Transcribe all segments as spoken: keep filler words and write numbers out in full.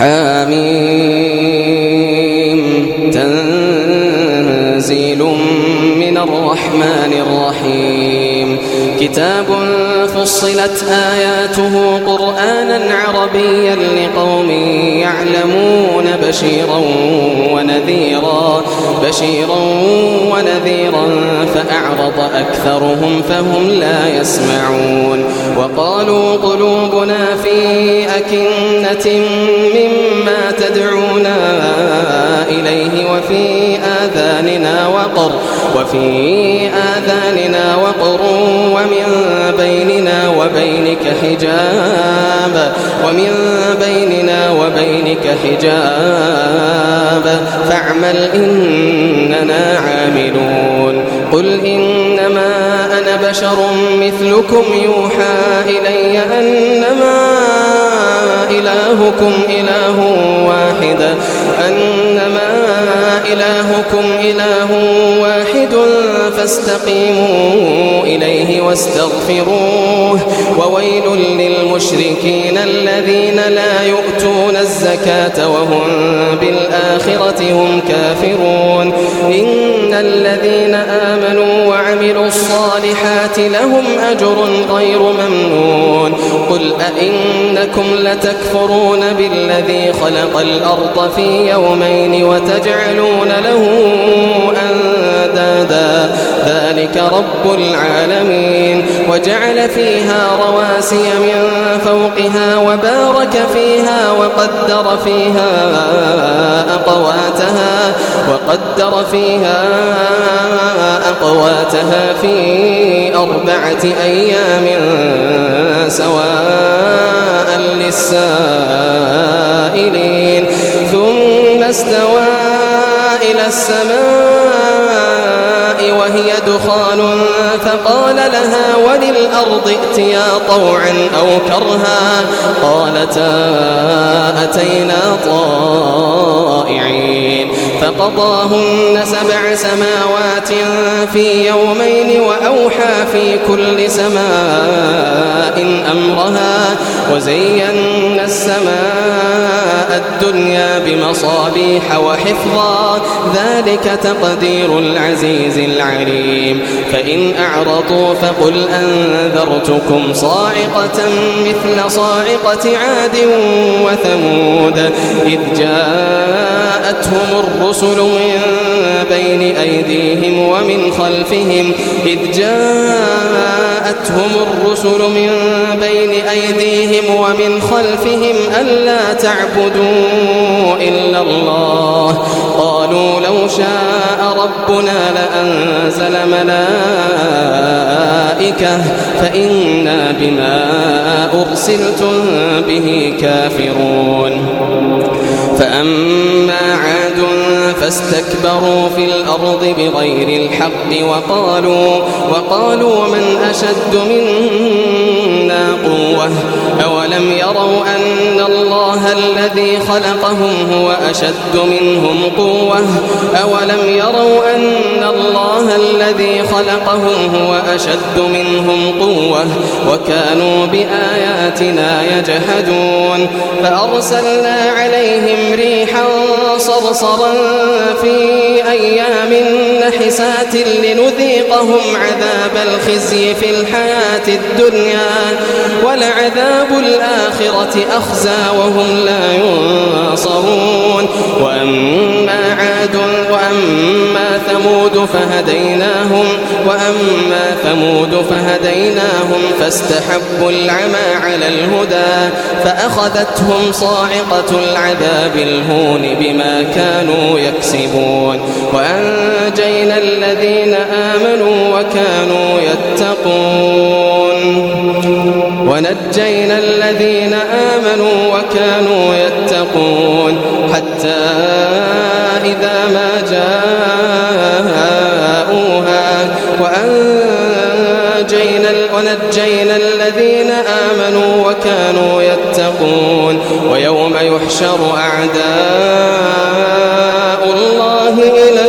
حميم تنزيل من الرحمن الرحيم كتاب فصلت آياته قرآنا عربيا لقوم يعلمون بشيرا ونذيرا بشيرا ونذيرا فأعرض أكثرهم فهم لا يسمعون وقالوا قلوبنا في أكنة مما تدعونا إليه وفي آذاننا وقر وفي آذاننا وقر ومن بيننا وبينك حجاب ومن بيننا وبينك حجاب فاعمل إننا عاملون قل إنما أنا بشر مثلكم يوحى إلي أنما إلهكم إله واحد أنما إلهكم إله واحد فاستقيموا إليه واستغفروه وويل للمشركين الذين لا يؤتون الزكاة وهم بالآخرة هم كافرون إن الذين آمنوا وعملوا الصالحات لهم أجر غير ممنون قل أئنكم لتكفرون بالذي خلق الأرض في يومين وتجعلون له أندادا ذلك رب العالمين وجعل فيها رواسي من فوقها وبارك فيها وقدر فيها أقواتها وقدر فيها أقواتها في أربعة أيام سواء للسائلين ثم استوى إلى السماء وهي دخان فقال لها وللأرض ائتيا طوعا أو كرها قالتا أتينا طائعين فقضاهن سبع سماوات في يومين وأوحى في كل سماء أمرها وزينا السماء الدنيا بمصابيح وحفظا ذلك تقدير العزيز العليم فإن أعرضوا فقل أنذرتكم صاعقة مثل صاعقة عاد وثمود إذ جاءتهم الرسل من بين أيديهم ومن خلفهم إذ جاءتهم الرسل من بين أيديهم ومن خلفهم ألا تعبدوا إلا الله قالوا لو شاء ربنا لأنزل ملائكة فإنا بما أرسلتم به كافرون فأما عاد فاستكبروا في الأرض بغير الحق وقالوا وقالوا من أشد منا قوة أولم يروا أن الله الذي خلقهم هو أشد منهم قوة أولم يروا أن الله الذي خلقهم هو أشد منهم قوة وكانوا بآياتنا يجحدون فأرسلنا عليهم ريحا صرصرا في أيام نحسات لنذيقهم عذاب الخزي في الحياة الدنيا ولعذاب الآخرة أخزى وهم لا ينصرون وأما عاد وأما ثمود فهديناهم وأما ثمود فهديناهم فاستحبوا العمى على الهدى فأخذتهم صاعقة العذاب الهون بما كانوا يكسبون وأنجينا الذين آمنوا وكانوا يتقون ونجينا الذين آمنوا وكانوا يتقون حتى إذا ما جاءوها وأنجينا ونجينا الذين آمنوا وكانوا يتقون ويوم يحشر أعداء الله إلى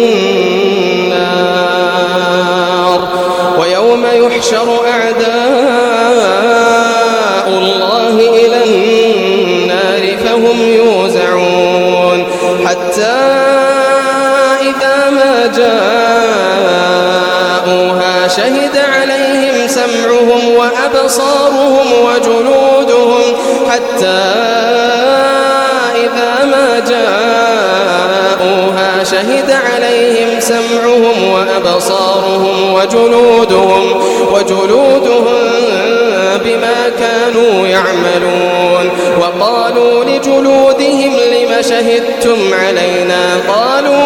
النار ويوم يحشر أعداء الله إلى النار فهم يوم حتى إذا ما جاءوها شهد عليهم سمعهم وأبصارهم وجلودهم حتى إذا ما جاءوها شهد عليهم سمعهم وأبصارهم وجلودهم وجلودهم بما كانوا يعملون. وقالوا لجلودهم لم شهدتم علينا قالوا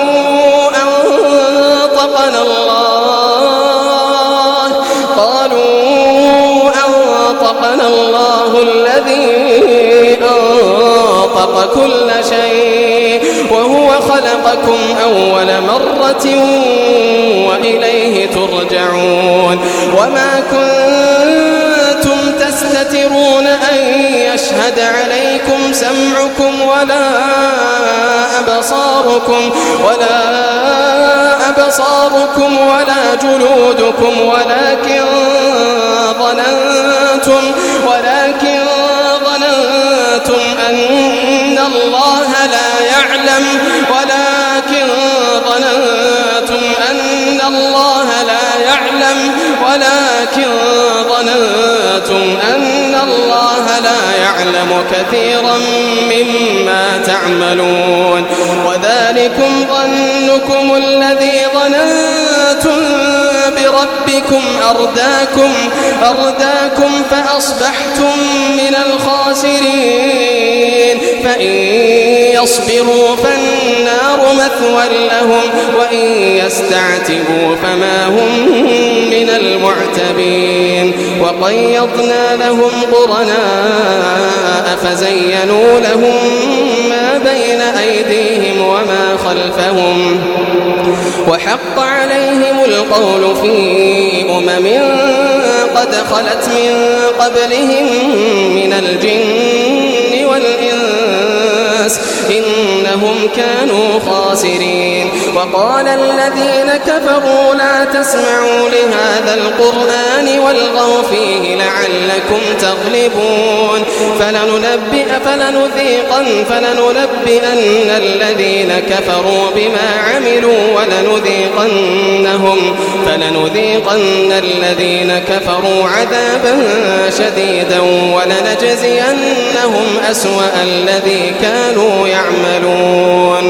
أنطقنا الله قالوا أنطقنا الله الذي أنطق كل شيء وهو خلقكم أول مرة وإليه ترجعون. وما كنتم تستترون أن يشهد عليكم سمعكم ولا أبصاركم ولا أبصاركم ولا جلودكم ولكن ظننتم ولكن ظننتم أن الله لا يعلم ولكن ظننتم أن الله لا يعلم ولكن ظننتم أن الله لا يعلم كثيرا مما تعملون. وذلكم ظنكم الذي ظننتم بربكم أرداكم أرداكم فأصبحتم من الخاسرين. فإن يصبروا فالنار مثوى لهم وإن يستعتبوا فما هم من المعتبين. وقيضنا لهم قرناء فزينوا لهم ما بين أيديهم وما خلفهم وحق عليهم القول في أمم قد خلت من قبلهم من الجن والإنس إنهم كانوا خاسرين. وقال الذين كفروا لا تسمعوا لهذا القرآن والغوا فيه لعلكم تغلبون. فلننبئ فلنذيقن فلننبئن الذين كفروا بما عملوا ولنذيقنهم فلنذيقن الذين كفروا عذابا شديدا ولنجزينهم أسوأ الذي كانوا يعملون.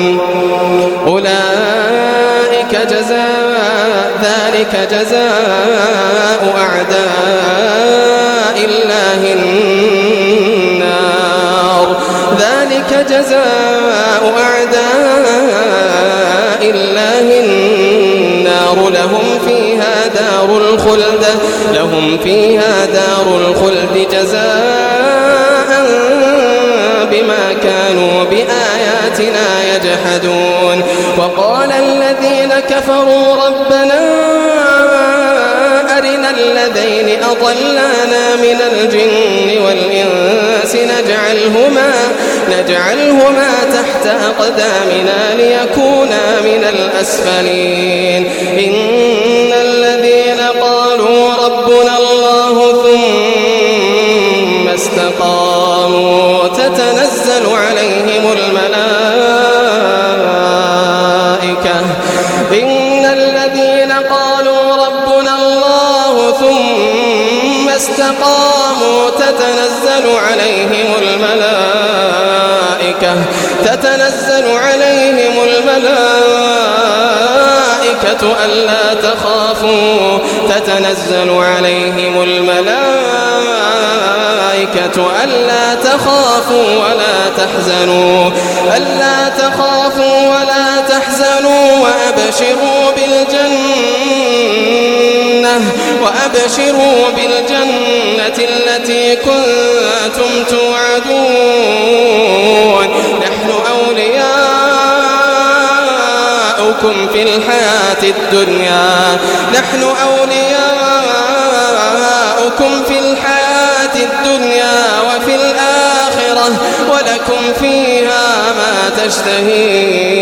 أولئك جزاء ذلك جزاء أعداء الله النار ذلك جزاء أعداء الله النار لهم فيها دار الخلد لهم فيها دار الخلد جزاء بما كانوا بآياتنا يجحدون. وقال الذين كفروا ربنا أرنا الذين أضلانا من الجن والإنس نجعلهما نجعلهما تحت أقدامنا ليكونا من الأسفلين. إن الذين قالوا ربنا الله ثم استقاموا تتنزل عليهم الملائكة إن الذين قالوا ربنا الله ثم استقاموا تتنزل عليهم الملائكة تتنزل عليهم الملائكة ألا تخافوا تتنزل عليهم الملائكة ألا تخافوا ولا تحزنوا ألا تخافوا ولا تحزنوا وأبشروا بالجنة وأبشروا بالجنة التي كنتم توعدون. نحن أولياؤكم في الحياة الدنيا نحن أولياؤكم في الحياة الدنيا وفي الآخرة ولكم فيها ما تشتهي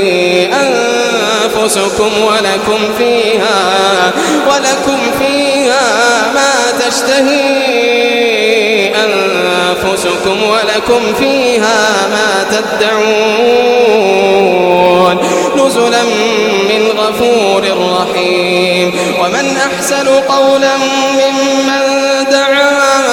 أنفسكم ولكم فيها ولكم فيها ما تشتهي أنفسكم ولكم فيها ما تدعون. نزلا من غفور رحيم. ومن أحسن قولا ممن دعا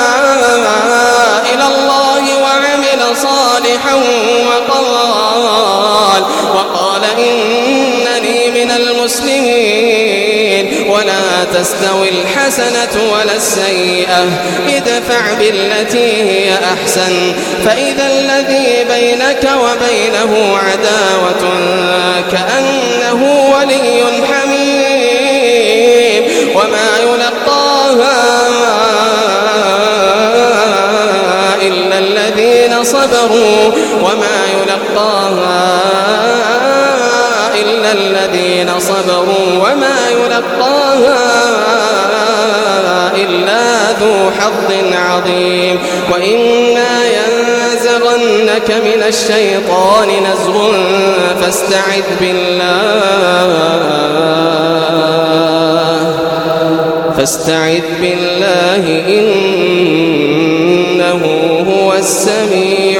إلى الله وعمل صالحا وقال, وقال إنني من المسلمين. ولا تستوي الحسنة ولا السيئة ادفع بالتي هي أحسن فإذا الذي بينك وبينه عداوة كأنه ولي حميم. وما يلقاها إلا الذين صبروا وما يلقاها إلا الذين صبروا وما يلقاها إلا ذو حظ عظيم. وإما ينزغنك من الشيطان نزغ فاستعذ بالله فاستعذ بالله إنه هو السميع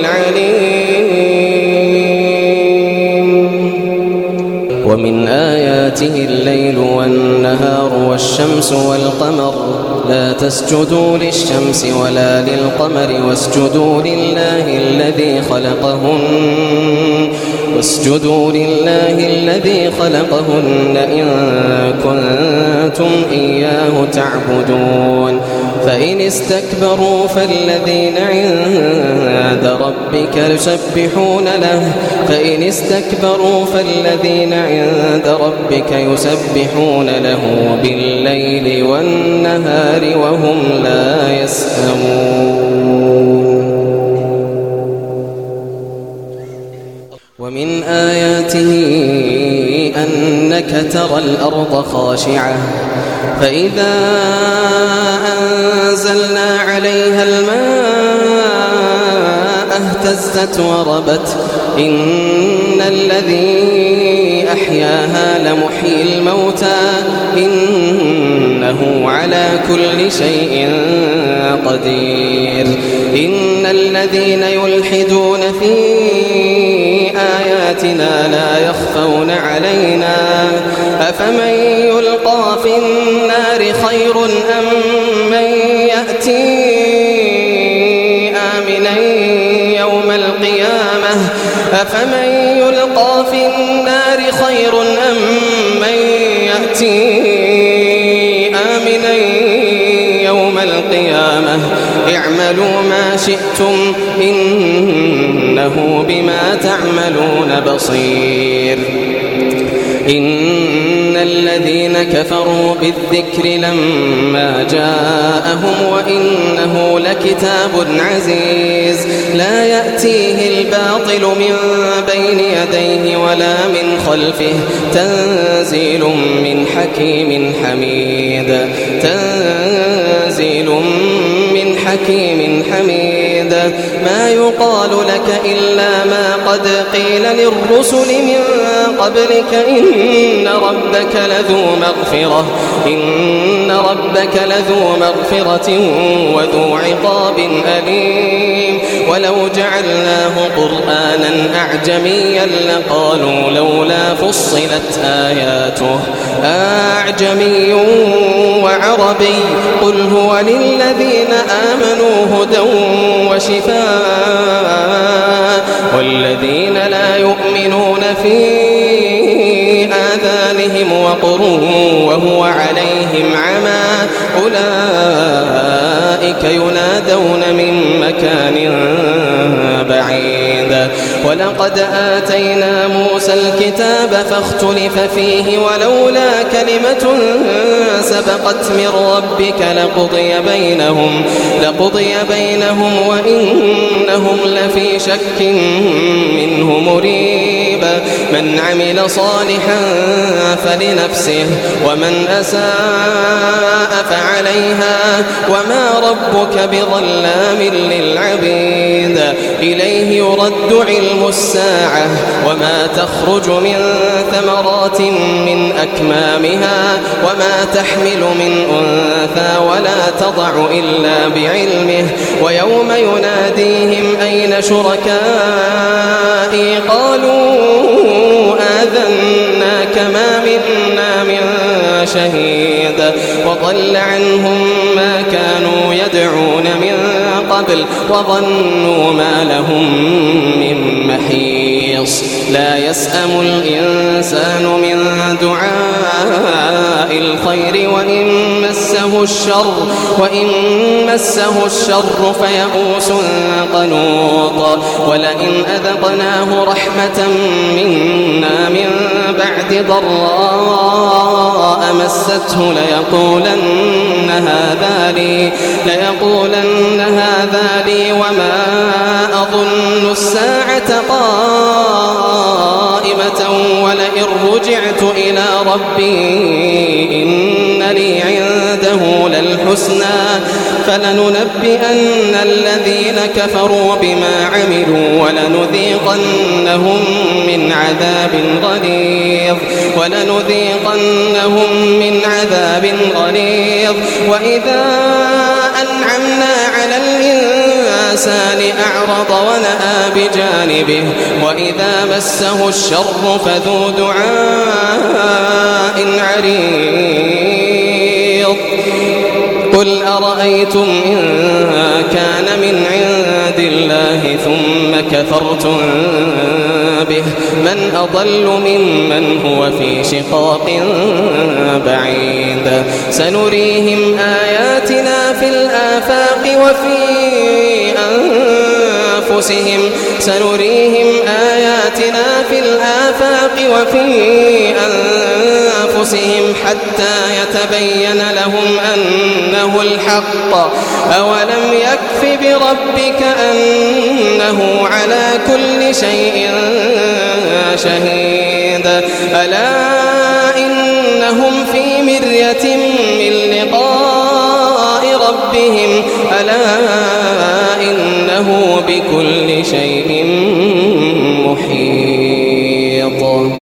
العليم. ومن آياته الليل والنهار والشمس والقمر لا تسجدوا للشمس ولا للقمر واسجدوا لله الذي خلقهن واسجدوا لله الذي خلقهن إن كنتم إياه تعبدون. فإن استكبروا فالذين عند ربك يسبحون له فإن استكبروا فالذين عند ربك يسبحون له بالليل والنهار وهم لا يسأمون. ومن آياته أنك ترى الأرض خاشعة فإذا أنزلنا عليها الماء اهتزت وربت إن الذي أحياها لمحيي الموتى إنه على كل شيء قدير. إن الذين يلحدون في آياتنا لا يخفون علينا أفمن يلقى في النار خير أم من يأتي آمنا يوم القيامة أفمن يلقى في النار خير أم من يأتي آمنا يوم القيامة اعملوا ما شئتم إنه بما تعملون بصير. إن الذين كفروا بالذكر لما جاءهم وإنه لكتاب عزيز لا يأتيه الباطل من بين يديه ولا من خلفه تنزيل من حكيم حميد تنزيل من حكيم حميد. ما يقال لك إلا ما قد قيل للرسل من قبلك إن ربك لذو مغفرة إن ربك لذو مغفرة وذو عقاب أليم. ولو جعلناه قرآنا أعجميا لقالوا لولا فصلت آياته أعجمي وعربي قل هو للذين آمنوا هدى وشفاء والذين لا يؤمنون في آذانهم وقر وهو عليهم عمى أولئك ينادون من مكان بعيد. ولقد آتينا موسى الكتاب فاختلف فيه ولولا كلمة سبقت من ربك لقضي بينهم لقضي بينهم وإنهم لفي شك منه مريب. من عمل صالحا فلنفسه ومن أساء فعليها وما ربك بظلام للعبيد. إليه يرد علم الساعة وما تخرج من ثمرات من أكمامها وما تحمل من أنثى ولا تضع إلا بعلمه. ويوم يناديهم أين شركائي قالوا شهيد وضل عنهم ما كانوا يدعون من قبل وظنوا ما لهم من محيص لا يسأم الإنسان من دعاء الخير وإن مسه الشر وإن مسه الشر فيئوس قنوط ولئن أذقناه رحمة منا من بعد ضراء مسته ليقولن هذا لي ليقولن هذا لي وما أظن الساعة قائمة ولئن رجعت إلى ربي إن لي عنده للحسنى فلننبئن الذين كفروا بما عملوا ولنذيقنهم من عذاب غليظ ولنذيقنهم من عذاب غليظ وإذا أنعمنا على الإنسان أعرض ونأى بجانبه وإذا مسه الشر فذو دعاء عريض قل أرأيتم إن كان من عند الله ثم كفرتم به من أضل ممن هو في شقاق بعيد سنريهم آياتنا في الآفاق وفي أنفسهم سنريهم آياتنا في الآفاق وفي أنفسهم حتى يتبين لهم أنه الحق أولم يكف بربك أنه على كل شيء شهيد ألا إنهم في مرية من لقاء ربهم ألا إنه بكل شيء محيط.